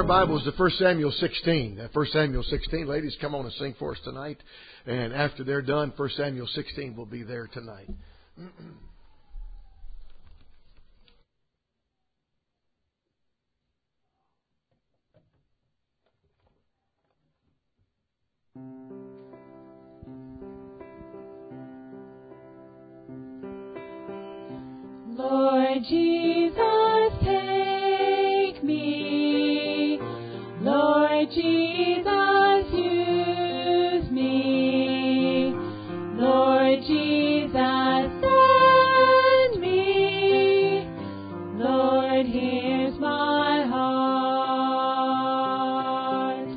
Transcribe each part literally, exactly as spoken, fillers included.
Bibles to First Samuel sixteen. First Samuel sixteen. Ladies, come on and sing for us tonight. And after they're done, First Samuel sixteen will be there tonight. Lord Jesus, take me. Lord Jesus, use me. Lord Jesus, send me. Lord, here's my heart.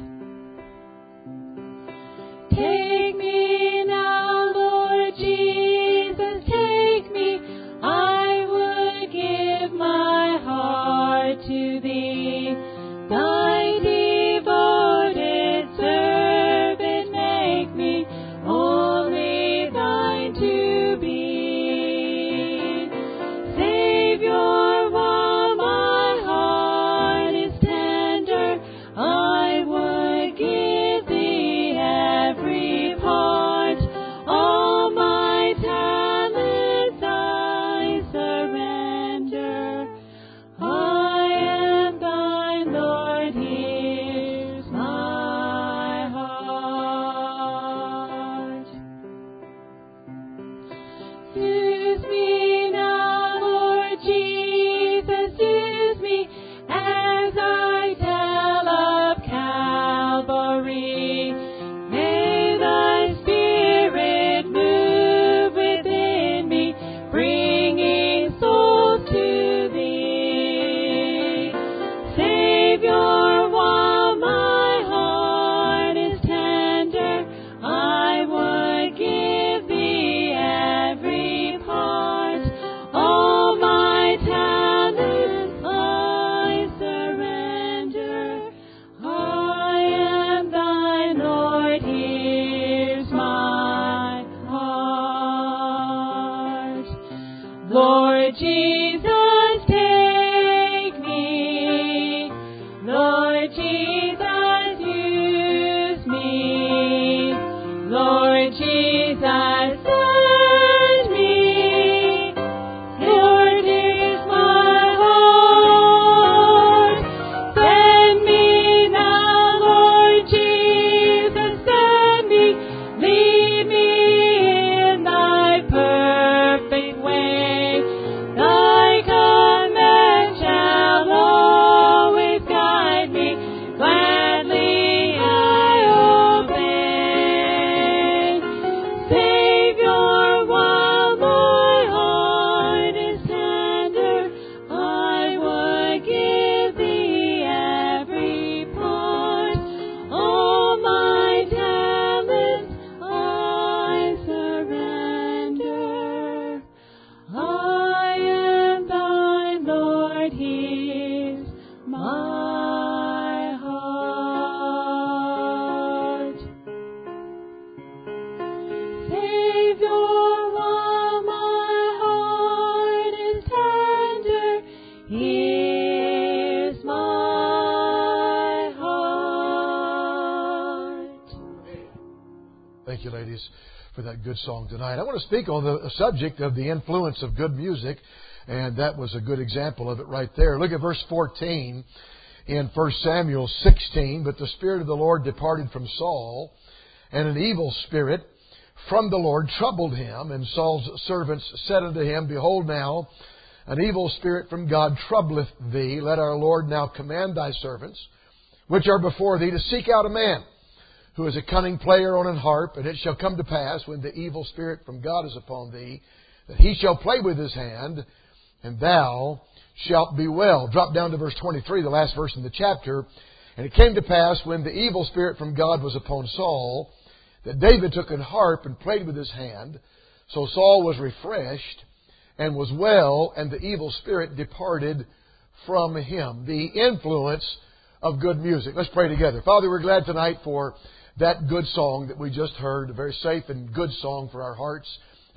Take me now, Lord Jesus, take me. I would give my heart to Thee. Thy devoted servant make me, only Thine to be. Savior, while my heart is tender, I would give Thee every part. All my talents I surrender. I am Thine, Lord, here's my heart. Use me now, Lord Jesus, use me as I tell of Calvary. May Thy Spirit move within me, bringing souls to Thee. Savior, while my heart is tender, I would give Thee every part. All my talents I surrender. I am Thine, Lord, here's my heart. Lord Jesus, take me. Lord Jesus, use me. Lord Jesus, send me. Lord, here's my heart. Send me now, Lord Jesus, send me. Lead me in Thy perfect way. Thy command shall always guide me. Gladly I obey. Savior, while my heart is tender, I would give Thee every part. All my talents I surrender. I am Thine, Lord, here's my heart. Savior, while my heart is tender, here's my heart. Thank you, ladies, for that good song tonight. I want to speak on the subject of the influence of good music, and that was a good example of it right there. Look at verse fourteen in First Samuel sixteen. But the Spirit of the Lord departed from Saul, and an evil spirit from the Lord troubled him. And Saul's servants said unto him, Behold now, an evil spirit from God troubleth thee. Let our Lord now command Thy servants, which are before thee, to seek out a man who is a cunning player on an harp. And it shall come to pass, when the evil spirit from God is upon thee, that he shall play with his hand, and thou shalt be well. Drop down to verse twenty-three, the last verse in the chapter. And it came to pass, when the evil spirit from God was upon Saul, that David took an harp and played with his hand. So Saul was refreshed and was well, and the evil spirit departed from him. The influence of good music. Let's pray together. Father, we're glad tonight for that good song that we just heard, a very safe and good song for our hearts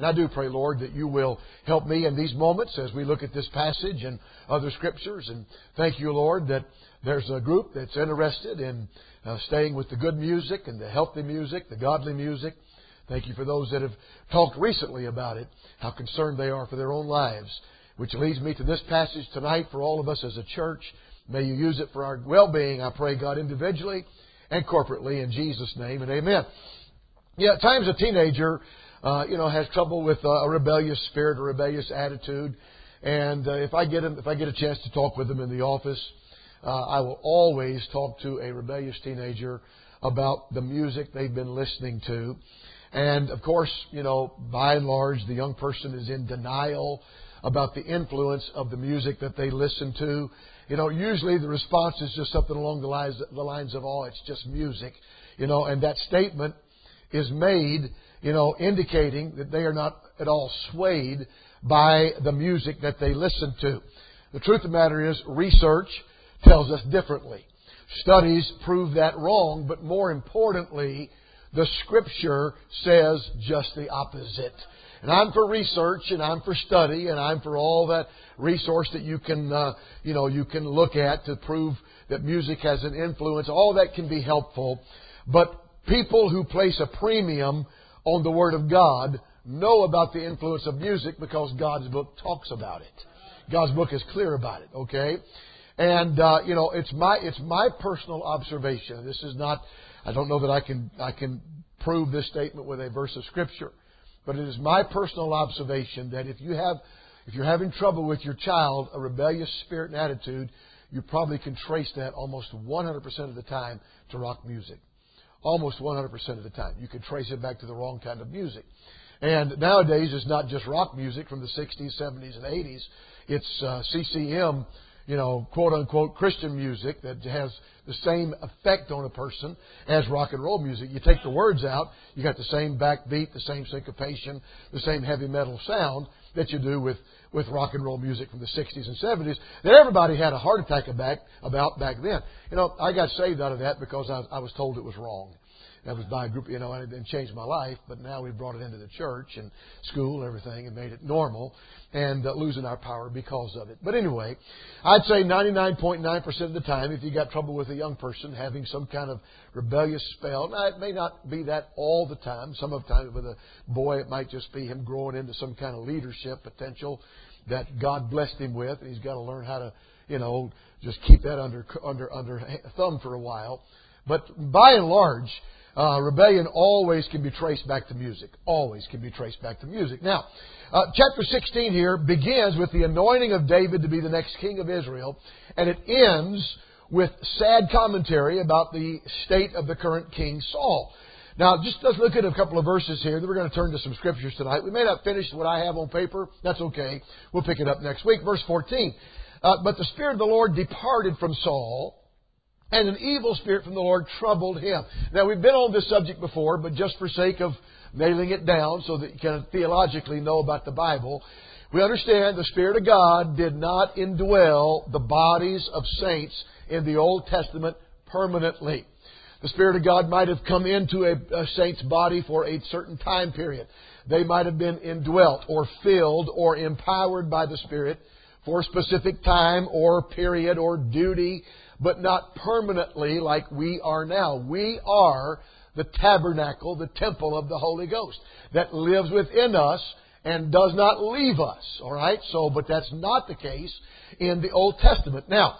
And I do pray, Lord, that you will help me in these moments as we look at this passage and other scriptures. And thank you, Lord, that there's a group that's interested in uh, staying with the good music and the healthy music, the godly music. Thank you for those that have talked recently about it, how concerned they are for their own lives. Which leads me to this passage tonight for all of us as a church. May you use it for our well-being, I pray, God, individually and corporately, in Jesus' name, and amen. Yeah, at times a teenager, uh, you know, has trouble with uh, a rebellious spirit, a rebellious attitude. And uh, if I get him, if I get a chance to talk with them in the office, uh, I will always talk to a rebellious teenager about the music they've been listening to. And, of course, you know, by and large, the young person is in denial about the influence of the music that they listen to. You know, usually the response is just something along the lines, the lines of, oh, it's just music. You know, and that statement is made, you know, indicating that they are not at all swayed by the music that they listen to. The truth of the matter is, research tells us differently. Studies prove that wrong, but more importantly, the Scripture says just the opposite. And I'm for research, and I'm for study, and I'm for all that resource that you can, uh, you know, you can look at to prove that music has an influence. All that can be helpful. But people who place a premium on the Word of God know about the influence of music because God's book talks about it. God's book is clear about it, okay? And, uh, you know, it's my, it's my personal observation. This is not, I don't know that I can, I can prove this statement with a verse of Scripture. But it is my personal observation that if you have, if you're having trouble with your child, a rebellious spirit and attitude, you probably can trace that almost one hundred percent of the time to rock music. Almost one hundred percent of the time. You can trace it back to the wrong kind of music. And nowadays, it's not just rock music from the sixties, seventies, and eighties. It's uh, C C M, you know, quote-unquote Christian music that has the same effect on a person as rock and roll music. You take the words out, you got the same backbeat, the same syncopation, the same heavy metal sound that you do with, with rock and roll music from the sixties and seventies that everybody had a heart attack about, about back then. You know, I got saved out of that because I, I was told it was wrong. That was by a group, you know, and it changed my life. But now we've brought it into the church and school and everything and made it normal and uh, losing our power because of it. But anyway, I'd say ninety-nine point nine percent of the time, if you got trouble with a young person having some kind of rebellious spell, now it may not be that all the time. Some of the time with a boy, it might just be him growing into some kind of leadership potential that God blessed him with. And he's got to learn how to, you know, just keep that under, under, under thumb for a while. But by and large, Uh, rebellion always can be traced back to music. Always can be traced back to music. Now, uh, chapter sixteen here begins with the anointing of David to be the next king of Israel. And it ends with sad commentary about the state of the current king, Saul. Now, just let's look at a couple of verses here. Then we're going to turn to some scriptures tonight. We may not finish what I have on paper. That's okay. We'll pick it up next week. Verse fourteen. Uh, but the Spirit of the Lord departed from Saul, and an evil spirit from the Lord troubled him. Now, we've been on this subject before, but just for sake of nailing it down so that you can theologically know about the Bible, we understand the Spirit of God did not indwell the bodies of saints in the Old Testament permanently. The Spirit of God might have come into a, a saint's body for a certain time period. They might have been indwelt or filled or empowered by the Spirit for a specific time or period or duty, but not permanently like we are now. We are the tabernacle, the temple of the Holy Ghost that lives within us and does not leave us. All right? So, but that's not the case in the Old Testament. Now,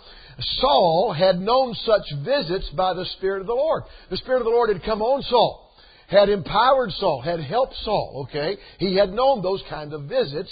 Saul had known such visits by the Spirit of the Lord. The Spirit of the Lord had come on Saul, had empowered Saul, had helped Saul. Okay? He had known those kind of visits.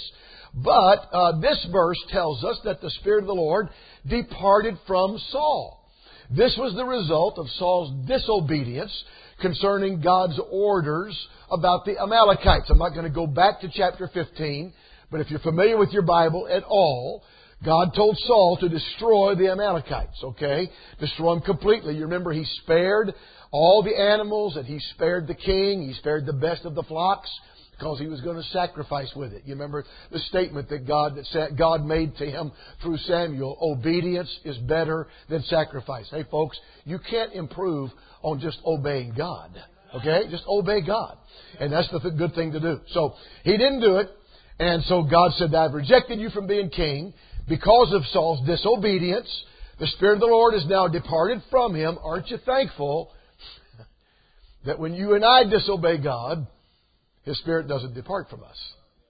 But uh, this verse tells us that the Spirit of the Lord departed from Saul. This was the result of Saul's disobedience concerning God's orders about the Amalekites. I'm not going to go back to chapter fifteen, but if you're familiar with your Bible at all, God told Saul to destroy the Amalekites, okay? Destroy them completely. You remember he spared all the animals and he spared the king. He spared the best of the flocks, because he was going to sacrifice with it. You remember the statement that God that God made to him through Samuel, obedience is better than sacrifice. Hey folks, you can't improve on just obeying God. Okay? Just obey God. And that's the th- good thing to do. So, he didn't do it. And so God said, I've rejected you from being king because of Saul's disobedience. The Spirit of the Lord is now departed from him. Aren't you thankful that when you and I disobey God, His Spirit doesn't depart from us?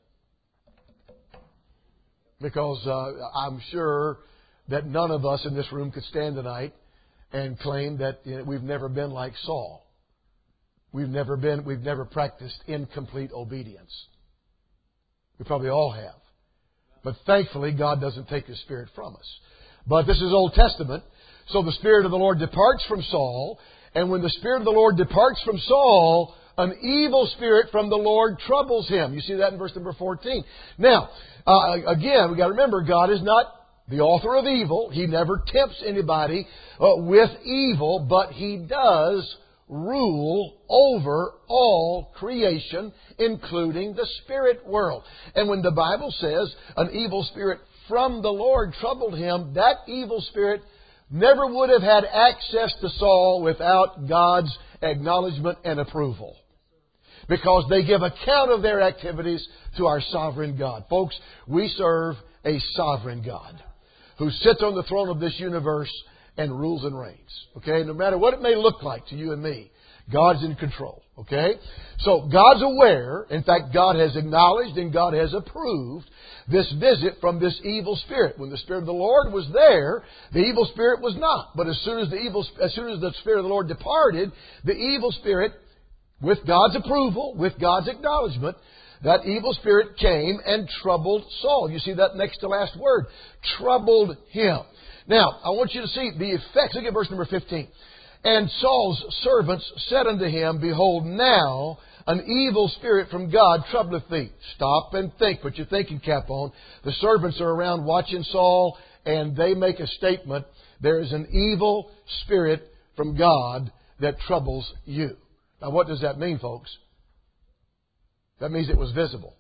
Because uh, I'm sure that none of us in this room could stand tonight and claim that you know, we've never been like Saul. We've never been, we've never practiced incomplete obedience. We probably all have. But thankfully, God doesn't take His Spirit from us. But this is Old Testament. So the Spirit of the Lord departs from Saul. And when the Spirit of the Lord departs from Saul, an evil spirit from the Lord troubles him. You see that in verse number fourteen. Now, uh, again, we've got to remember, God is not the author of evil. He never tempts anybody uh, with evil, but He does rule over all creation, including the spirit world. And when the Bible says an evil spirit from the Lord troubled him, that evil spirit never would have had access to Saul without God's acknowledgement and approval. Because they give account of their activities to our sovereign God. Folks, we serve a sovereign God who sits on the throne of this universe and rules and reigns. Okay? No matter what it may look like to you and me, God's in control. Okay? So God's aware. In fact, God has acknowledged and God has approved this visit from this evil spirit. When the Spirit of the Lord was there, the evil spirit was not. But as soon as the evil, as soon as the Spirit of the Lord departed, the evil spirit, with God's approval, with God's acknowledgement, that evil spirit came and troubled Saul. You see that next to last word. Troubled him. Now, I want you to see the effects. Look at verse number fifteen. And Saul's servants said unto him, Behold, now an evil spirit from God troubleth thee. Stop and think. Put your thinking cap on. The servants are around watching Saul, and they make a statement. There is an evil spirit from God that troubles you. Now, what does that mean, folks? That means it was visible.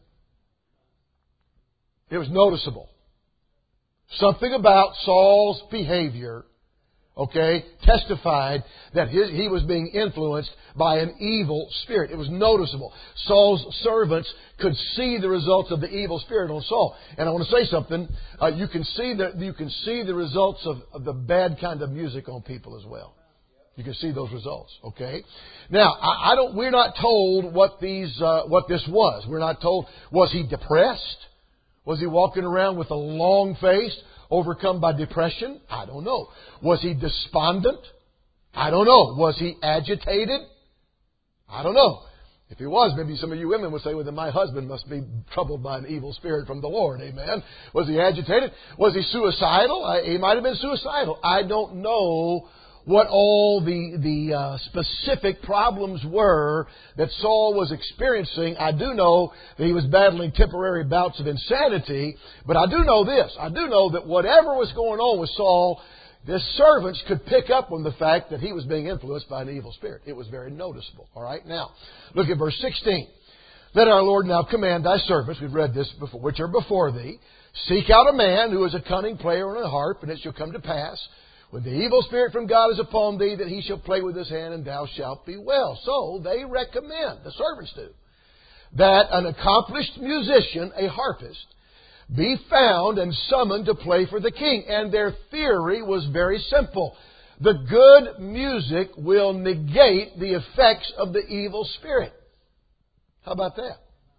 It was noticeable. Something about Saul's behavior, okay, testified that his, he was being influenced by an evil spirit. It was noticeable. Saul's servants could see the results of the evil spirit on Saul. And I want to say something. Uh, you can see the, you can see the results of, of the bad kind of music on people as well. You can see those results, okay? Now, I, I don't. We're not told what these, uh, what this was. We're not told. Was he depressed? Was he walking around with a long face, overcome by depression? I don't know. Was he despondent? I don't know. Was he agitated? I don't know. If he was, maybe some of you women would say, well, then my husband must be troubled by an evil spirit from the Lord. Amen. Was he agitated? Was he suicidal? I, he might have been suicidal. I don't know what all the the uh, specific problems were that Saul was experiencing. I do know that he was battling temporary bouts of insanity, but I do know this. I do know that whatever was going on with Saul, the servants could pick up on the fact that he was being influenced by an evil spirit. It was very noticeable. All right, now, look at verse sixteen. Let our Lord now command thy servants, we've read this before, which are before thee, seek out a man who is a cunning player on a harp, and it shall come to pass, when the evil spirit from God is upon thee, that he shall play with his hand, and thou shalt be well. So they recommend, the servants do, that an accomplished musician, a harpist, be found and summoned to play for the king. And their theory was very simple. The good music will negate the effects of the evil spirit. How about that?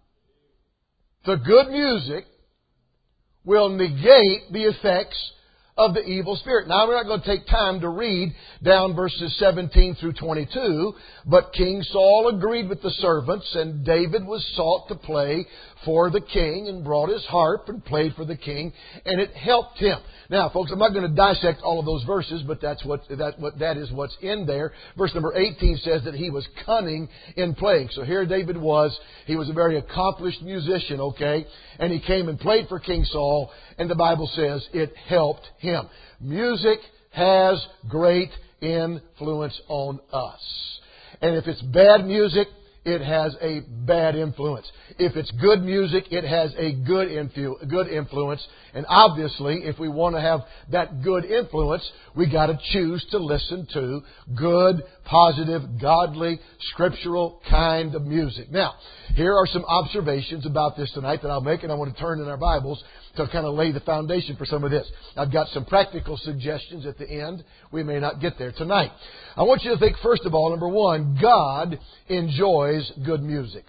The good music will negate the effects of the evil spirit. Now, we're not going to take time to read down verses seventeen through twenty-two, but King Saul agreed with the servants, and David was sought to play for the king and brought his harp and played for the king, and it helped him. Now, folks, I'm not going to dissect all of those verses, but that's what that what that is what's in there. Verse number eighteen says that he was cunning in playing. So here David was. He was a very accomplished musician, okay? And he came and played for King Saul, and the Bible says it helped him. Music has great influence on us. And if it's bad music, it has a bad influence. If it's good music, it has a good influ- good influence. And obviously, if we want to have that good influence, we got to choose to listen to good, positive, godly, scriptural kind of music. Now, here are some observations about this tonight that I'll make, and I want to turn in our Bibles to kind of lay the foundation for some of this. I've got some practical suggestions at the end. We may not get there tonight. I want you to think, first of all, number one, God enjoys good music.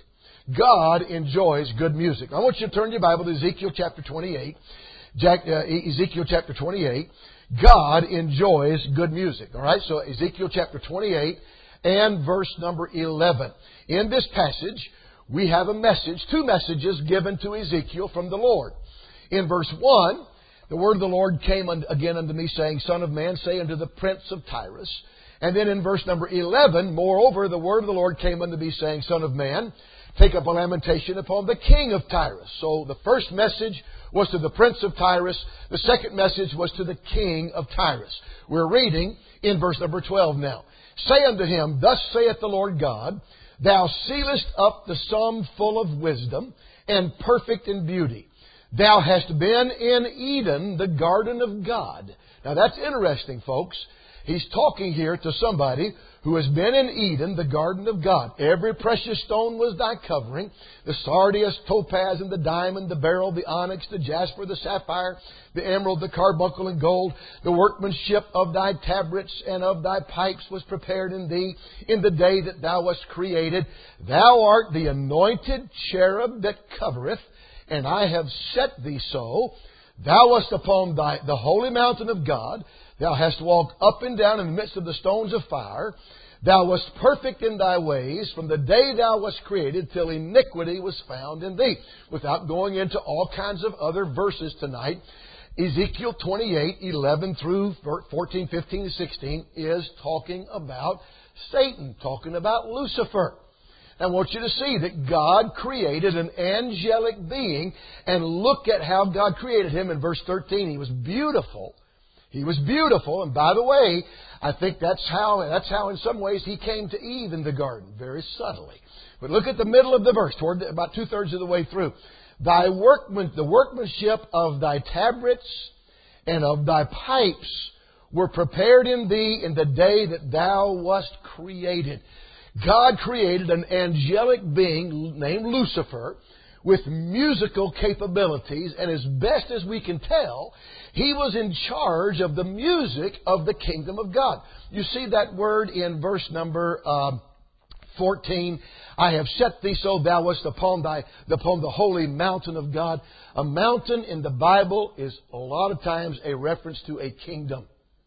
God enjoys good music. I want you to turn your Bible to Ezekiel chapter twenty-eight. Jack, uh, Ezekiel chapter twenty-eight. God enjoys good music. All right, so Ezekiel chapter twenty-eight and verse number eleven. In this passage, we have a message, two messages given to Ezekiel from the Lord. In verse one, the word of the Lord came again unto me, saying, Son of man, say unto the prince of Tyrus. And then in verse number eleven, moreover, the word of the Lord came unto me, saying, Son of man, take up a lamentation upon the king of Tyrus. So the first message was to the prince of Tyrus. The second message was to the king of Tyrus. We're reading in verse number twelve now. Say unto him, Thus saith the Lord God, Thou sealest up the sum full of wisdom and perfect in beauty. Thou hast been in Eden, the garden of God. Now that's interesting, folks. He's talking here to somebody who has been in Eden, the garden of God. Every precious stone was thy covering. The sardius, topaz, and the diamond, the beryl, the onyx, the jasper, the sapphire, the emerald, the carbuncle, and gold. The workmanship of thy tabrets and of thy pipes was prepared in thee in the day that thou wast created. Thou art the anointed cherub that covereth, and I have set thee so. Thou wast upon thy, the holy mountain of God. Thou hast walked up and down in the midst of the stones of fire. Thou wast perfect in thy ways from the day thou wast created till iniquity was found in thee. Without going into all kinds of other verses tonight, Ezekiel twenty-eight, eleven through fourteen, fifteen, and sixteen is talking about Satan, talking about Lucifer. I want you to see that God created an angelic being, and look at how God created him in verse thirteen. He was beautiful. He was beautiful, and by the way, I think that's how, that's how in some ways he came to Eve in the garden, very subtly. But look at the middle of the verse, toward the, about two-thirds of the way through. Thy workman, the workmanship of thy tabrets and of thy pipes were prepared in thee in the day that thou wast created. God created an angelic being named Lucifer with musical capabilities, and as best as we can tell, he was in charge of the music of the kingdom of God. You see that word in verse number uh, fourteen. I have set thee so thou wast upon thy upon the holy mountain of God. A mountain in the Bible is a lot of times a reference to a kingdom.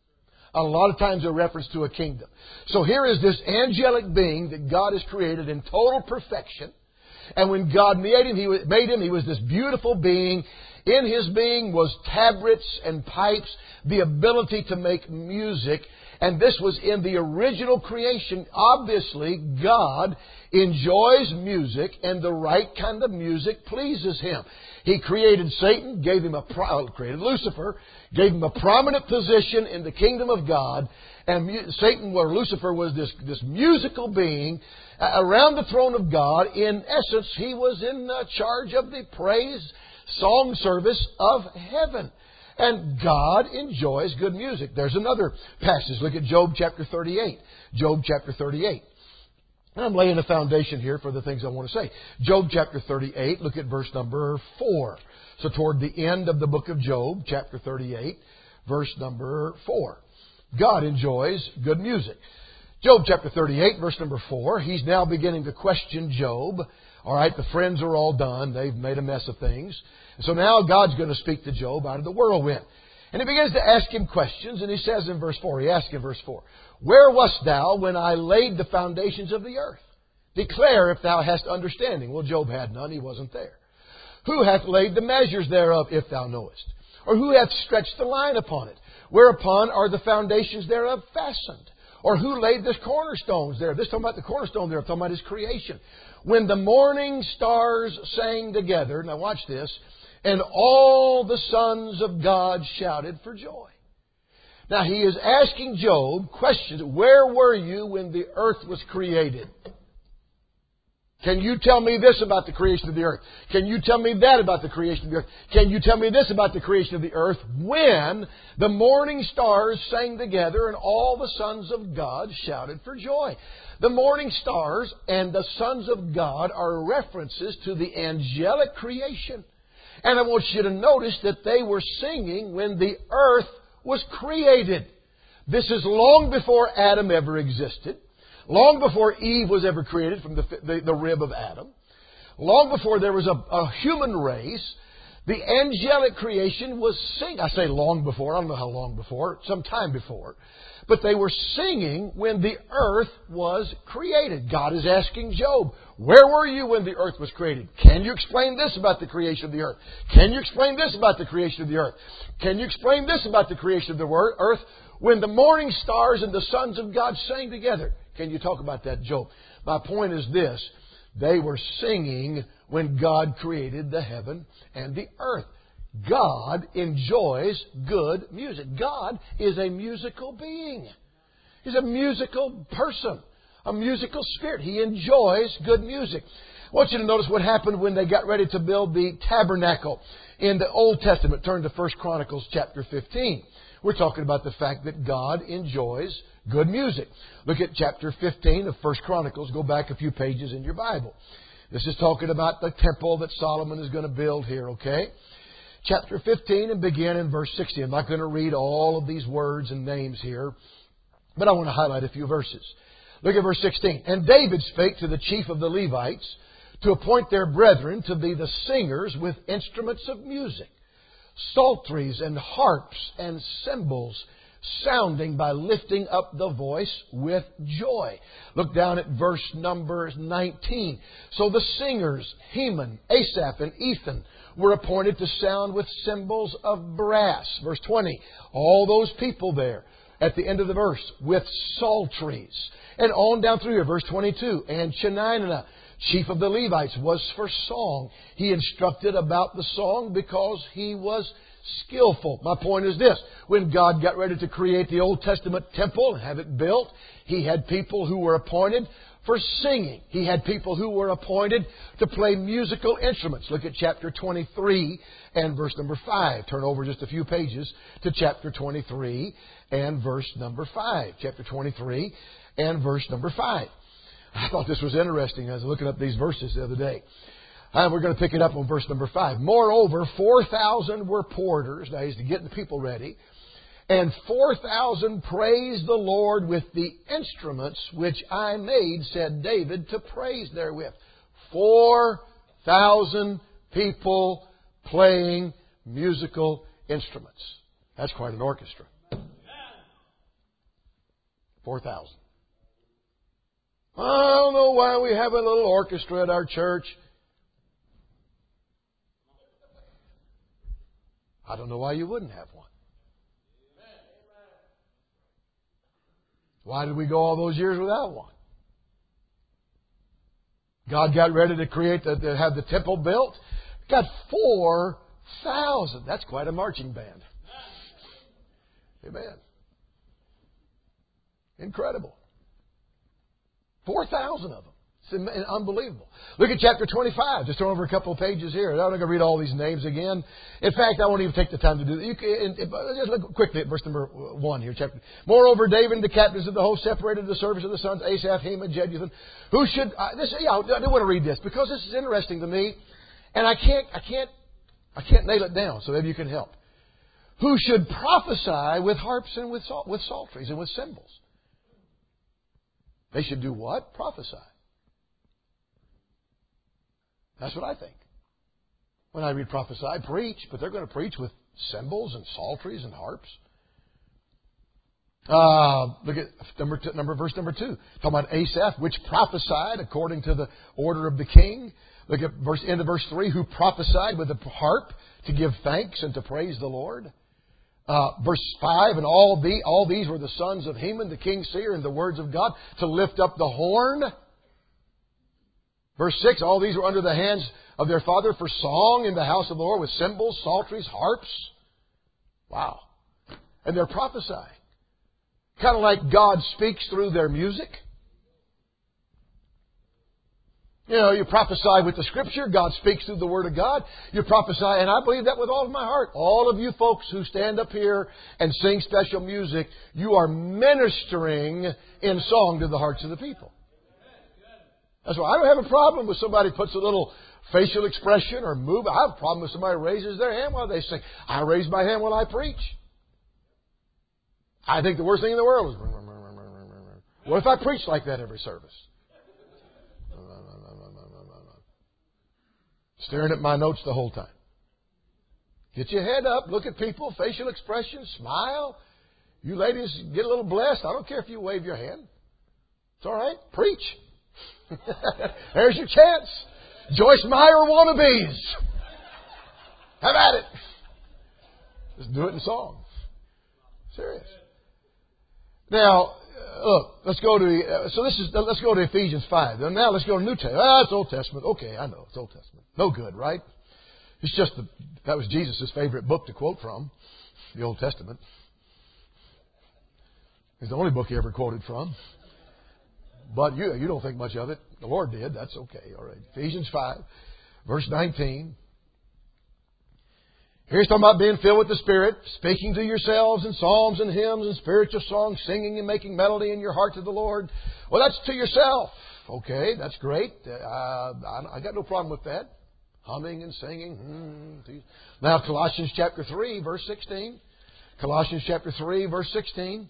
A lot of times a reference to a kingdom. So here is this angelic being that God has created in total perfection. And when God made him, he was, made him, he was this beautiful being. In his being was tabrets and pipes, the ability to make music. And this was in the original creation. Obviously, God enjoys music, and the right kind of music pleases him. He created Satan, gave him a pro- created Lucifer, gave him a prominent position in the kingdom of God. And mu- Satan, or Lucifer, was this, this musical being uh, around the throne of God. In essence, he was in uh, charge of the praise song service of heaven. And God enjoys good music. There's another passage. Look at Job chapter thirty-eight. Job chapter thirty-eight. And I'm laying a foundation here for the things I want to say. Job chapter thirty-eight, look at verse number four. So toward the end of the book of Job, chapter thirty-eight, verse number four. God enjoys good music. Job chapter thirty-eight, verse number four. He's now beginning to question Job. All right, the friends are all done. They've made a mess of things. So now God's going to speak to Job out of the whirlwind. And he begins to ask him questions, and he says in verse four, he asks in verse four, Where wast thou when I laid the foundations of the earth? Declare if thou hast understanding. Well, Job had none, he wasn't there. Who hath laid the measures thereof, if thou knowest? Or who hath stretched the line upon it? Whereupon are the foundations thereof fastened? Or who laid the cornerstones there? This is talking about the cornerstone there, I'm talking about his creation. When the morning stars sang together, now watch this, and all the sons of God shouted for joy. Now he is asking Job questions. Where were you when the earth was created? Can you tell me this about the creation of the earth? Can you tell me that about the creation of the earth? Can you tell me this about the creation of the earth? When the morning stars sang together and all the sons of God shouted for joy. The morning stars and the sons of God are references to the angelic creation. And I want you to notice that they were singing when the earth was created. This is long before Adam ever existed. Long before Eve was ever created from the, the, the rib of Adam. Long before there was a, a human race. The angelic creation was singing. I say long before. I don't know how long before. Some time before. But they were singing when the earth was created. God is asking Job, where were you when the earth was created? Can you explain this about the creation of the earth? Can you explain this about the creation of the earth? Can you explain this about the creation of the earth? When the morning stars and the sons of God sang together. Can you talk about that, Job? My point is this. They were singing when God created the heaven and the earth. God enjoys good music. God is a musical being. He's a musical person, a musical spirit. He enjoys good music. I want you to notice what happened when they got ready to build the tabernacle in the Old Testament. Turn to First Chronicles chapter fifteen. We're talking about the fact that God enjoys good music. Look at chapter fifteen of First Chronicles. Go back a few pages in your Bible. This is talking about the temple that Solomon is going to build here, okay? Chapter fifteen and begin in verse sixty. I'm not going to read all of these words and names here, but I want to highlight a few verses. Look at verse sixteen. And David spake to the chief of the Levites to appoint their brethren to be the singers with instruments of music, psalteries and harps and cymbals, sounding by lifting up the voice with joy. Look down at verse number nineteen. So the singers, Heman, Asaph, and Ethan, were appointed to sound with cymbals of brass. Verse twenty. All those people there at the end of the verse with psalteries. And on down through here, verse twenty-two. And Chenaniah, chief of the Levites, was for song. He instructed about the song because he was skillful. My point is this. When God got ready to create the Old Testament temple and have it built, He had people who were appointed for singing. He had people who were appointed to play musical instruments. Look at chapter twenty-three and verse number five. Turn over just a few pages to chapter twenty-three and verse number five. Chapter twenty-three and verse number five. I thought this was interesting. I was looking up these verses the other day. And we're going to pick it up on verse number five. Moreover, four thousand were porters. Now, he's to get the people ready. And four thousand praised the Lord with the instruments which I made, said David, to praise therewith. Four thousand people playing musical instruments. That's quite an orchestra. Four thousand. I don't know why we have a little orchestra at our church. I don't know why you wouldn't have one. Why did we go all those years without one? God got ready to create, the, to have the temple built. Got four thousand. That's quite a marching band. Amen. Incredible. Four thousand of them. It's unbelievable. Look at chapter twenty-five. Just turn over a couple of pages here. I'm not going to read all these names again. In fact, I won't even take the time to do that. You can, just look quickly at verse number one here. Chapter. Moreover, David and the captains of the host separated the service of the sons Asaph, Heman, Jeduthun. Who should? Uh, this, yeah, I do want to read this because this is interesting to me, and I can't, I can't, I can't nail it down. So maybe you can help. Who should prophesy with harps and with salt, with psalteries and with cymbals? They should do what? Prophesy. That's what I think. When I read prophesy, preach, but they're going to preach with cymbals and psalteries and harps. Uh, look at number two, number verse number two. Talking about Asaph, which prophesied according to the order of the king. Look at verse end of verse three, who prophesied with a harp to give thanks and to praise the Lord. Uh, verse five, and all the all these were the sons of Heman, the king's seer, and the words of God to lift up the horn. Verse six, all these were under the hands of their father for song in the house of the Lord with cymbals, psalteries, harps. Wow. And they're prophesying. Kind of like God speaks through their music. You know, you prophesy with the Scripture. God speaks through the Word of God. You prophesy, and I believe that with all of my heart. All of you folks who stand up here and sing special music, you are ministering in song to the hearts of the people. That's why I don't have a problem with somebody puts a little facial expression or move. I have a problem with somebody raises their hand while they sing. I raise my hand while I preach. I think the worst thing in the world is, what if I preach like that every service? Staring at my notes the whole time. Get your head up, look at people, facial expression, smile. You ladies get a little blessed. I don't care if you wave your hand. It's all right. Preach. There's your chance. Joyce Meyer wannabes. Have at it. Just do it in song. Serious. Now, look, let's go to uh, so this is let's go to Ephesians five. Now let's go to New Testament. Ah, it's Old Testament. Okay, I know it's Old Testament. No good, right? It's just the, that was Jesus' favorite book to quote from, the Old Testament. It's the only book he ever quoted from. But you you don't think much of it. The Lord did. That's okay. All right. Ephesians five, verse nineteen. Here's talking about being filled with the Spirit, speaking to yourselves in psalms and hymns and spiritual songs, singing and making melody in your heart to the Lord. Well, that's to yourself. Okay, that's great. Uh, I got no problem with that. Humming and singing. Hmm. Now, Colossians chapter three, verse sixteen. Colossians chapter three, verse sixteen.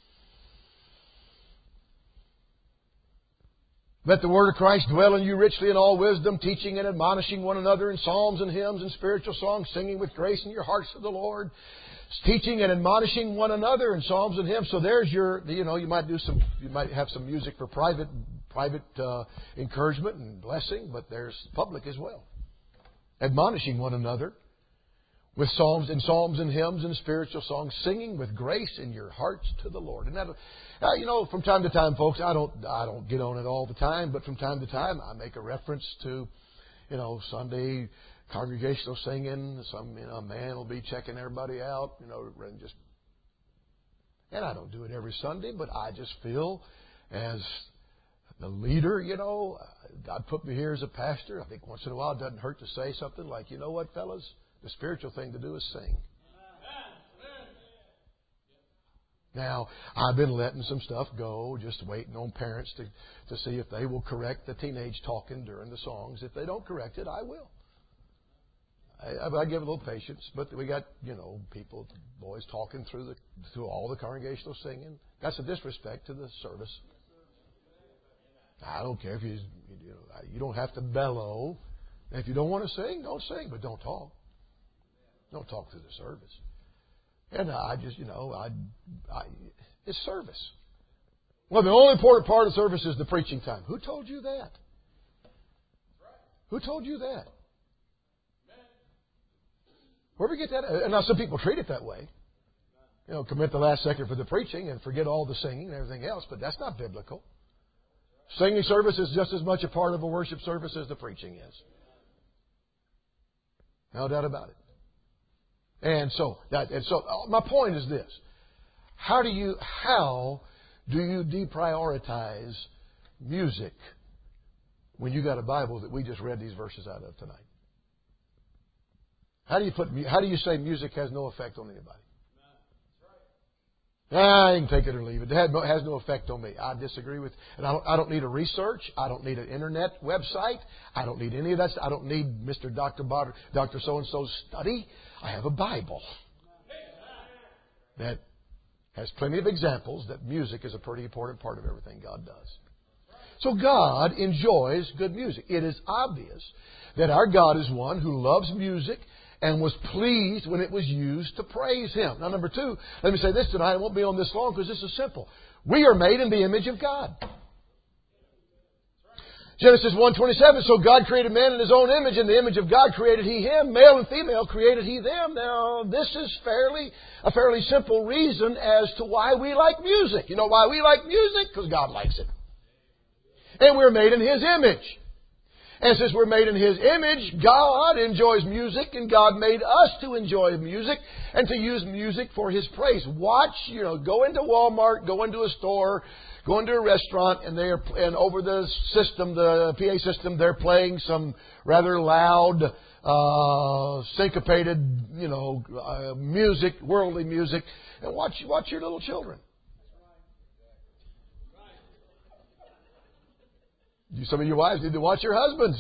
Let the word of Christ dwell in you richly in all wisdom, teaching and admonishing one another in psalms and hymns and spiritual songs, singing with grace in your hearts to the Lord. Teaching and admonishing one another in psalms and hymns. So there's your, you know, you might do some, you might have some music for private, private uh, encouragement and blessing, but there's public as well. Admonishing one another with psalms and psalms and hymns and spiritual songs, singing with grace in your hearts to the Lord. And that, uh, you know, from time to time, folks, I don't, I don't get on it all the time, but from time to time, I make a reference to, you know, Sunday congregational singing. Some, you know, man will be checking everybody out, you know, and just, and I don't do it every Sunday, but I just feel as the leader, you know, God put me here as a pastor. I think once in a while it doesn't hurt to say something like, you know what, fellas? The spiritual thing to do is sing. Now, I've been letting some stuff go, just waiting on parents to, to see if they will correct the teenage talking during the songs. If they don't correct it, I will. I, I give a little patience, but we got, you know, people, boys talking through the through all the congregational singing. That's a disrespect to the service. I don't care if you, you know, you don't have to bellow. If you don't want to sing, don't sing, but don't talk. Don't talk through the service. And I just, you know, I, I, it's service. Well, the only important part of service is the preaching time. Who told you that? Who told you that? Where do we get that? And now some people treat it that way. You know, commit the last second for the preaching and forget all the singing and everything else, but that's not biblical. Singing service is just as much a part of a worship service as the preaching is. No doubt about it. And so, that, and so, my point is this: how do you how do you deprioritize music when you got a Bible that we just read these verses out of tonight? How do you put? How do you say music has no effect on anybody? Ah, you can take it or leave it. It has no effect on me. I disagree with, and I don't, I don't need a research. I don't need an internet website. I don't need any of that. I don't need Mister Doctor Botter, Doctor So-and-so's study. I have a Bible that has plenty of examples that music is a pretty important part of everything God does. So God enjoys good music. It is obvious that our God is one who loves music and was pleased when it was used to praise Him. Now, number two, let me say this tonight. I won't be on this long because this is simple. We are made in the image of God. Genesis one twenty-seven, so God created man in His own image. In the image of God created He him. Male and female created He them. Now, this is fairly a fairly simple reason as to why we like music. You know why we like music? Because God likes it. And we're made in His image. And since we're made in His image, God enjoys music, and God made us to enjoy music and to use music for His praise. Watch, you know, go into Walmart, go into a store, going to a restaurant and they're and over the system, the P A system, they're playing some rather loud, uh, syncopated, you know, uh, music, worldly music, and watch watch your little children. You, some of your wives need to watch your husbands.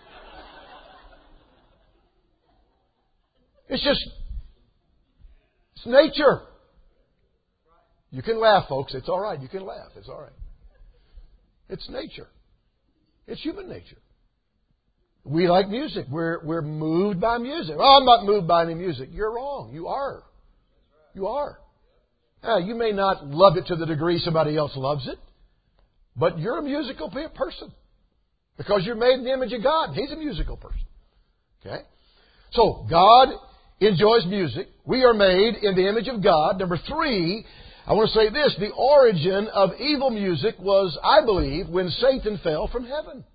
It's just, it's nature. You can laugh, folks. It's all right. You can laugh. It's all right. It's nature. It's human nature. We like music. We're, we're moved by music. Oh, I'm not moved by any music. You're wrong. You are. You are. Now, you may not love it to the degree somebody else loves it, but you're a musical person. Because you're made in the image of God. He's a musical person. Okay? So, God enjoys music. We are made in the image of God. Number three, I want to say this. The origin of evil music was, I believe, when Satan fell from heaven.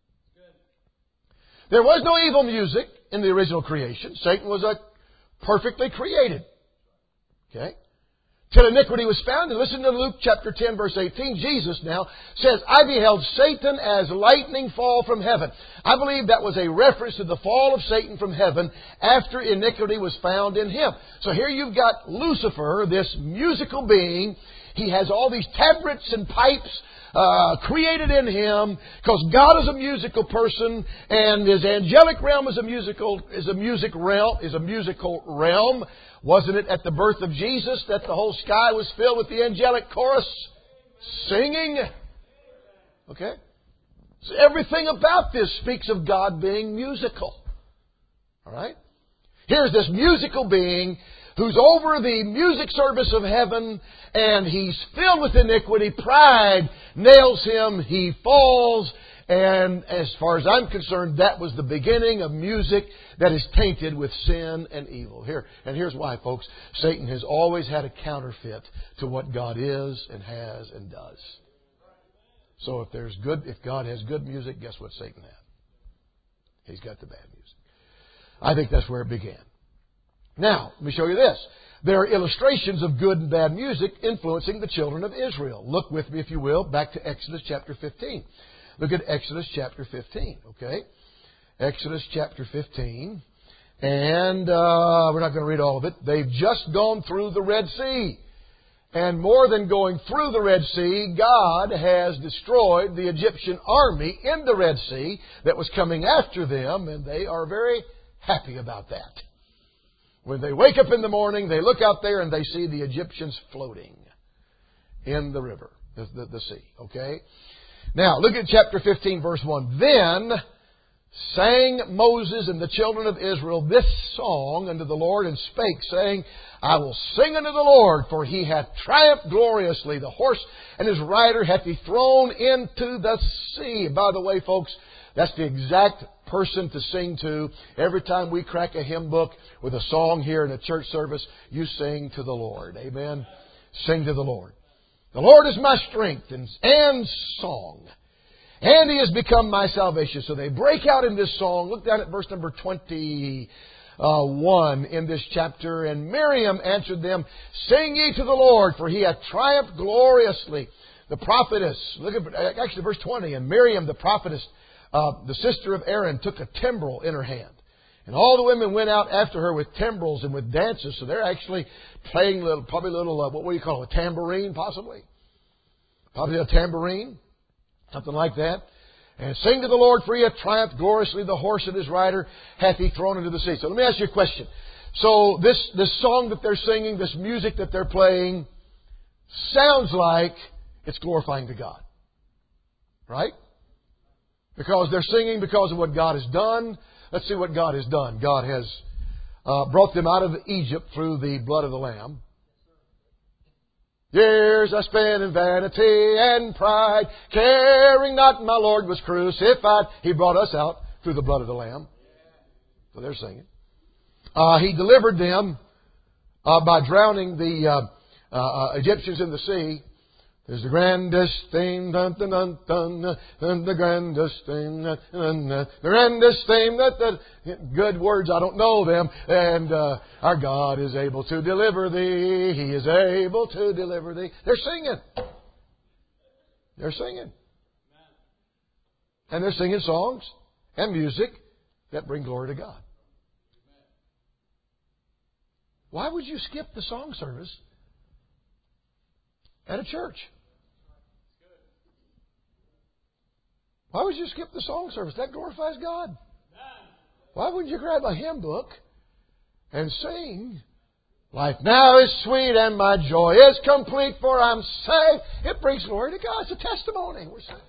There was no evil music in the original creation. Satan was a perfectly created. Okay? Till iniquity was found. And listen to Luke chapter ten, verse eighteen. Jesus now says, I beheld Satan as lightning fall from heaven. I believe that was a reference to the fall of Satan from heaven after iniquity was found in him. So here you've got Lucifer, this musical being. He has all these tabrets and pipes uh, created in him because God is a musical person and his angelic realm is a musical is a music realm is a musical realm. Wasn't it at the birth of Jesus that the whole sky was filled with the angelic chorus singing? Okay? So everything about this speaks of God being musical. All right? Here's this musical being who's over the music service of heaven, and he's filled with iniquity. Pride nails him. He falls. And as far as I'm concerned, that was the beginning of music that is tainted with sin and evil. Here, and here's why, folks. Satan has always had a counterfeit to what God is and has and does. So if there's good, if God has good music, guess what Satan had? He's got the bad music. I think that's where it began. Now, let me show you this. There are illustrations of good and bad music influencing the children of Israel. Look with me, if you will, back to Exodus chapter fifteen. Look at Exodus chapter fifteen, okay? Exodus chapter fifteen. And uh, we're not going to read all of it. They've just gone through the Red Sea. And more than going through the Red Sea, God has destroyed the Egyptian army in the Red Sea that was coming after them, and they are very happy about that. When they wake up in the morning, they look out there and they see the Egyptians floating in the river, the, the, the sea, okay? Now, look at chapter fifteen, verse one. Then sang Moses and the children of Israel this song unto the Lord, and spake, saying, I will sing unto the Lord, for he hath triumphed gloriously. The horse and his rider hath he thrown into the sea. By the way, folks, that's the exact person to sing to. Every time we crack a hymn book with a song here in a church service, you sing to the Lord. Amen? Sing to the Lord. The Lord is my strength and, and song. And He has become my salvation. So they break out in this song. Look down at verse number twenty-one in this chapter. And Miriam answered them, Sing ye to the Lord, for He hath triumphed gloriously. The prophetess, look at actually verse twenty. And Miriam, the prophetess, uh, the sister of Aaron, took a timbrel in her hand. And all the women went out after her with timbrels and with dances. So they're actually playing little, probably a little, uh, what do you call it, a tambourine possibly? Probably a tambourine. Something like that. And sing to the Lord, for He hath triumphed gloriously. The horse and his rider hath He thrown into the sea. So let me ask you a question. So this, this song that they're singing, this music that they're playing, sounds like it's glorifying to God. Right? Because they're singing because of what God has done. Let's see what God has done. God has uh, brought them out of Egypt through the blood of the Lamb. Years I spent in vanity and pride, caring not my Lord was crucified. He brought us out through the blood of the Lamb. So they're singing. Uh, he delivered them uh, by drowning the uh, uh, Egyptians in the sea. There's the grandest thing, dun, dun, dun, dun, dun, the grandest thing, dun, dun, dun, the grandest thing, that the good words, I don't know them. And uh, our God is able to deliver thee. He is able to deliver thee. They're singing. They're singing. And they're singing songs and music that bring glory to God. Why would you skip the song service at a church? Why would you skip the song service? That glorifies God. Why wouldn't you grab a hymn book and sing, "Life now is sweet and my joy is complete, for I'm saved"? It brings glory to God. It's a testimony. We're saved.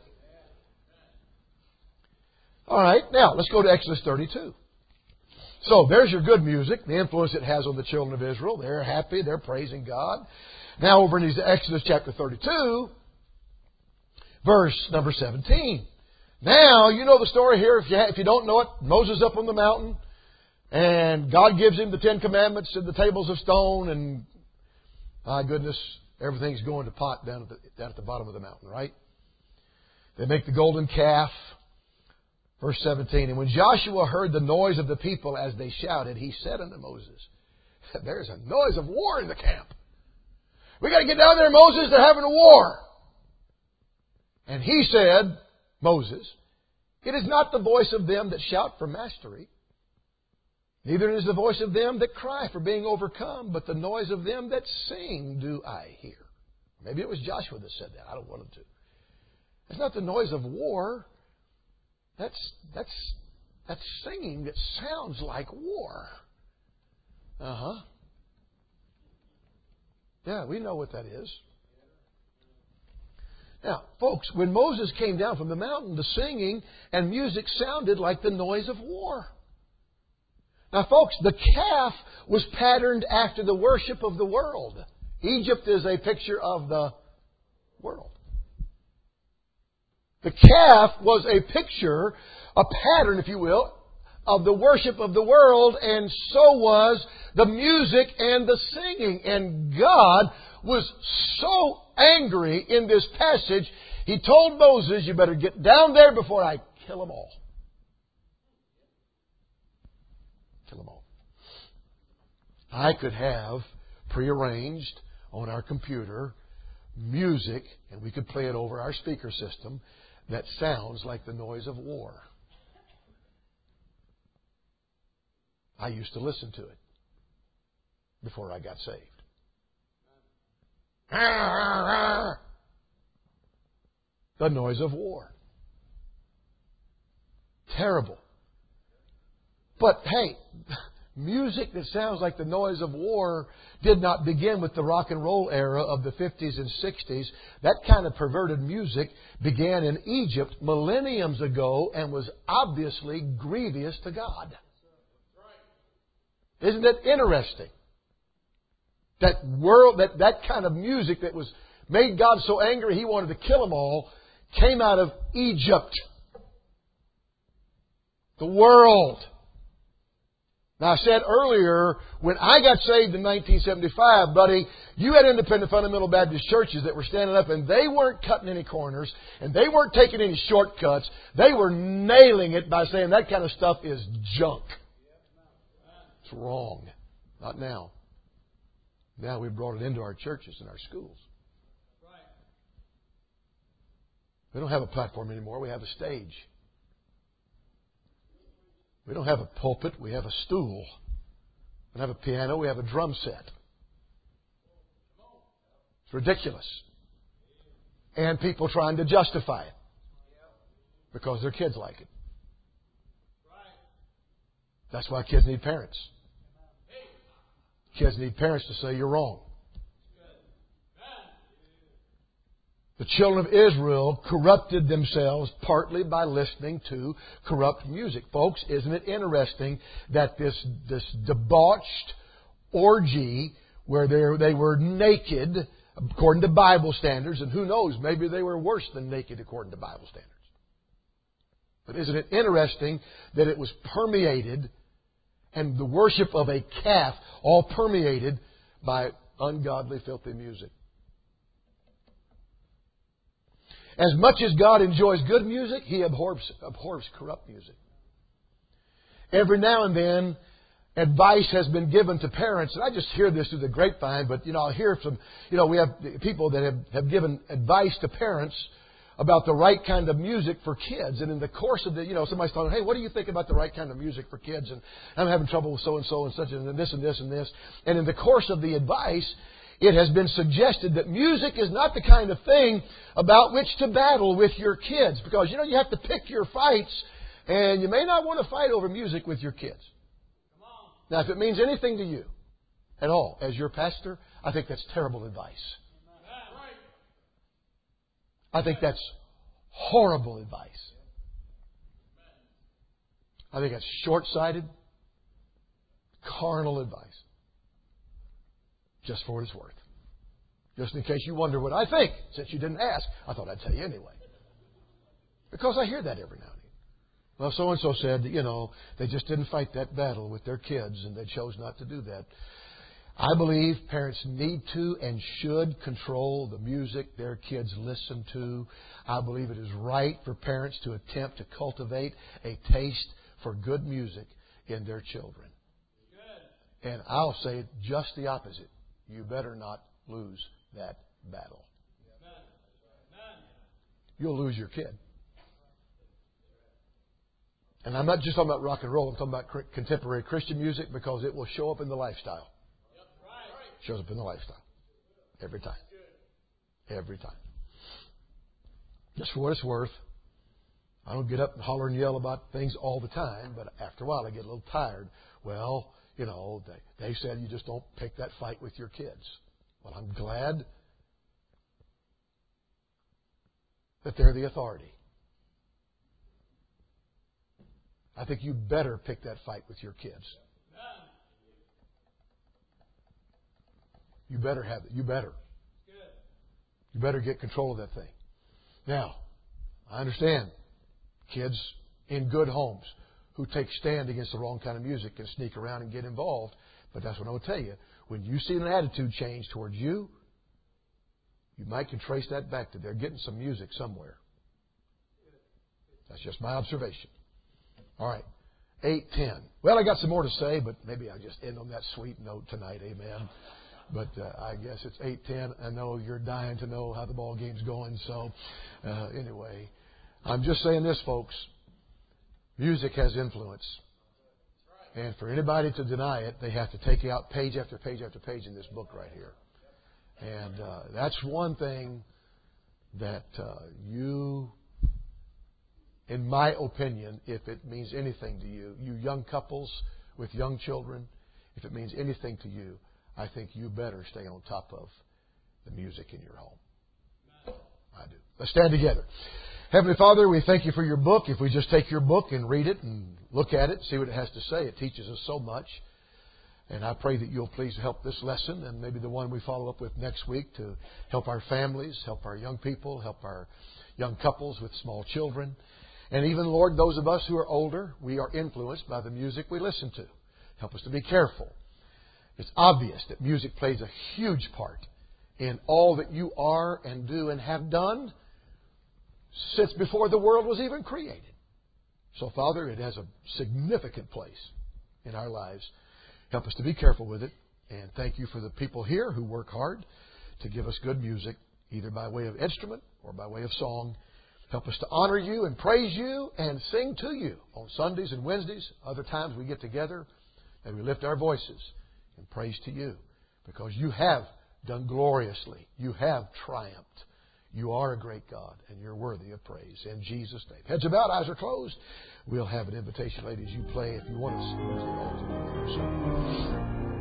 All right, now let's go to Exodus thirty-two. So there's your good music, the influence it has on the children of Israel. They're happy, they're praising God. Now over in Exodus chapter thirty-two, verse number seventeen. Now, you know the story here. If you, if you don't know it, Moses up on the mountain, and God gives him the Ten Commandments and the tables of stone, and my goodness, everything's going to pot down at the, down at the bottom of the mountain, right? They make the golden calf. Verse seventeen, and when Joshua heard the noise of the people as they shouted, he said unto Moses, "There's a noise of war in the camp. We got to get down there, Moses. They're having a war." And he said, Moses, "It is not the voice of them that shout for mastery, neither is the voice of them that cry for being overcome, but the noise of them that sing do I hear." Maybe it was Joshua that said that. I don't want him to. It's not the noise of war. That's that's that's singing that sounds like war. Uh-huh. Yeah, we know what that is. Now, folks, when Moses came down from the mountain, the singing and music sounded like the noise of war. Now, folks, the calf was patterned after the worship of the world. Egypt is a picture of the world. The calf was a picture, a pattern, if you will, of the worship of the world, and so was the music and the singing. And God was so angry in this passage, He told Moses, "You better get down there before I kill them all." Kill them all. I could have prearranged on our computer music, and we could play it over our speaker system, that sounds like the noise of war. I used to listen to it before I got saved. The noise of war. Terrible. But hey, music that sounds like the noise of war did not begin with the rock and roll era of the fifties and sixties. That kind of perverted music began in Egypt millenniums ago and was obviously grievous to God. Isn't it interesting? That world, that, that kind of music that was made God so angry He wanted to kill them all, came out of Egypt. The world. Now, I said earlier, when I got saved in nineteen seventy-five, buddy, you had independent fundamental Baptist churches that were standing up, and they weren't cutting any corners, and they weren't taking any shortcuts. They were nailing it by saying that kind of stuff is junk. It's wrong. Not now. Now we've brought it into our churches and our schools. We don't have a platform anymore. We have a stage. We don't have a pulpit. We have a stool. We don't have a piano. We have a drum set. It's ridiculous. And people trying to justify it because their kids like it. That's why kids need parents. Kids need parents to say you're wrong. The children of Israel corrupted themselves partly by listening to corrupt music. Folks, isn't it interesting that this, this debauched orgy where they, they were naked according to Bible standards, and who knows, maybe they were worse than naked according to Bible standards. But isn't it interesting that it was permeated, and the worship of a calf all permeated by ungodly, filthy music? As much as God enjoys good music, He abhors, abhors corrupt music. Every now and then, advice has been given to parents, and I just hear this through the grapevine, but, you know, I'll hear from, you know, we have people that have, have given advice to parents about the right kind of music for kids. And in the course of the, you know, somebody's talking, hey, what do you think about the right kind of music for kids? And I'm having trouble with so-and-so and such and this and this and this. And in the course of the advice, it has been suggested that music is not the kind of thing about which to battle with your kids. Because, you know, you have to pick your fights, and you may not want to fight over music with your kids. Now, if it means anything to you at all, as your pastor, I think that's terrible advice. I think that's horrible advice. I think that's short-sighted, carnal advice. Just for what it's worth. Just in case you wonder what I think, since you didn't ask, I thought I'd tell you anyway. Because I hear that every now and then. Well, so-and-so said, you know, they just didn't fight that battle with their kids, and they chose not to do that. I believe parents need to and should control the music their kids listen to. I believe it is right for parents to attempt to cultivate a taste for good music in their children. Good. And I'll say just the opposite. You better not lose that battle. You'll lose your kid. And I'm not just talking about rock and roll. I'm talking about contemporary Christian music, because it will show up in the lifestyle. Shows up in the lifestyle. Every time. Every time. Just for what it's worth, I don't get up and holler and yell about things all the time, but after a while I get a little tired. Well, you know, they, they said you just don't pick that fight with your kids. Well, I'm glad that they're the authority. I think you better pick that fight with your kids. You better have it. You better. You better get control of that thing. Now, I understand kids in good homes who take stand against the wrong kind of music and sneak around and get involved. But that's what I will tell you. When you see an attitude change towards you, you might can trace that back to they're getting some music somewhere. That's just my observation. All right. eight ten. Well, I got some more to say, but maybe I'll just end on that sweet note tonight. Amen. But uh, I guess it's eight ten. I know you're dying to know how the ball game's going. So uh, anyway, I'm just saying this, folks. Music has influence. And for anybody to deny it, they have to take out page after page after page in this book right here. And uh, that's one thing that uh, you, in my opinion, if it means anything to you, you young couples with young children, if it means anything to you, I think you better stay on top of the music in your home. I do. Let's stand together. Heavenly Father, we thank you for your book. If we just take your book and read it and look at it, see what it has to say, it teaches us so much. And I pray that you'll please help this lesson and maybe the one we follow up with next week to help our families, help our young people, help our young couples with small children. And even, Lord, those of us who are older, we are influenced by the music we listen to. Help us to be careful. It's obvious that music plays a huge part in all that you are and do and have done since before the world was even created. So, Father, it has a significant place in our lives. Help us to be careful with it. And thank you for the people here who work hard to give us good music, either by way of instrument or by way of song. Help us to honor you and praise you and sing to you on Sundays and Wednesdays. Other times we get together and we lift our voices in praise to you, because you have done gloriously. You have triumphed. You are a great God, and you're worthy of praise. In Jesus' name. Heads are bowed, eyes are closed. We'll have an invitation, ladies. You play if you want to sing.